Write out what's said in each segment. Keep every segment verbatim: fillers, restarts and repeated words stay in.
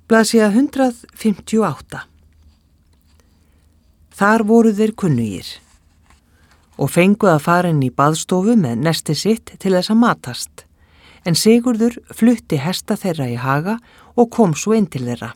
Blaðsíða hundrað fimmtíu og átta. Þar voru þeir kunnugir og fengu að fara inn í baðstofu með nesti sitt til þess að matast, en Sigurður flutti hesta þeirra í haga og kom svo inn til þeirra.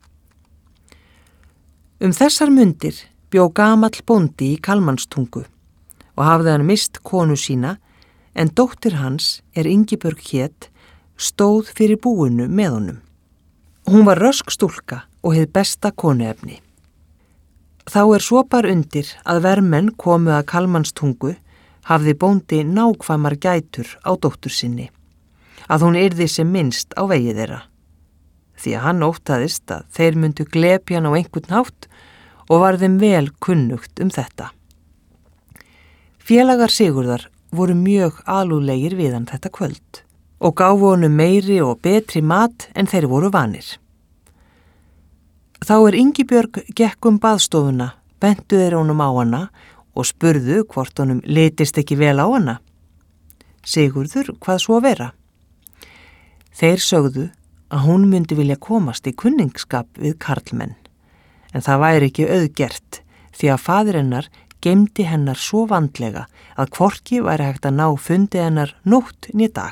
Um þessar mundir bjó gamall bóndi í Kalmanstungu og hafði hann mist konu sína, en dóttir hans er Ingibjörg hét, stóð fyrir búinu með honum. Hún var rösk stúlka og hið besta konuefni. Þá er svo bar undir að vermenn komu að Kalmanstungu, hafði bóndi nákvæmar gætur á dóttur sinni, að hún yrði sem minnst á vegi þeirra, því að hann óttaðist að þeir myndu glepja hann á einhvern hátt og var þeim vel kunnugt um þetta. Félagar Sigurðar voru mjög alúlegir við hann þetta kvöld og gáfu honum meiri og betri mat en þeir voru vanir. Þá er Ingibjörg gekk um baðstofuna, bentu þeir honum á hana og spurðu hvort honum litist ekki vel á hana. Sigurður, hvað svo vera? Þeir sögðu að hún myndi vilja komast í kunningsskap við karlmenn, en það væri ekki auðgert því að faðir hennar geymdi hennar svo vandlega að hvorki væri hægt að ná fundi hennar nótt né dag.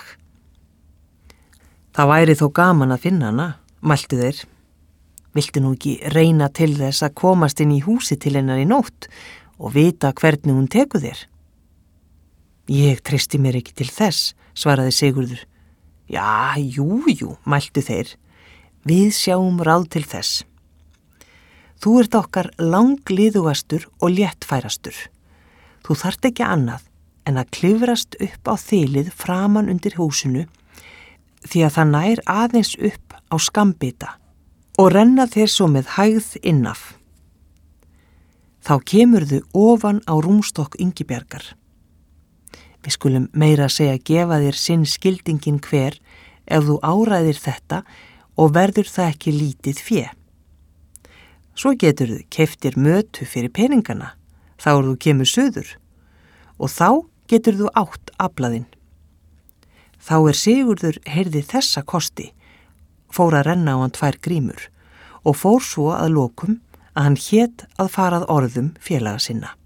Það væri þó gaman að finna hana, mæltu þeir. Viltu nú ekki reyna til þess að komast inn í húsi til hennar í nótt og vita hvernig hún tekur þér? Ég treysti mér ekki til þess, svaraði Sigurður. Já, jú, jú, mæltu þeir. Við sjáum ráð til þess. Þú ert okkar langliðugastur og léttfærastur. Þú þarft ekki annað en að klifrast upp á þilið framan undir húsinu, því að það nær aðeins upp á skambita og renna þér svo með hægð innaf. Þá kemurðu ofan á rúmstokk Ingibjargar. Við skulum meira að segja gefa þér sinn skildingin hver ef þú áræðir þetta og verður það ekki lítið fé. Svo geturðu keyptir mötu fyrir peningana, þá er þú kemur suður og þá geturðu átt aflaðinn. Þá er Sigurður heyrði þessa kosti, fór að renna á hann tvær grímur og fór svo að lokum að hann hét að farað orðum félaga sinna.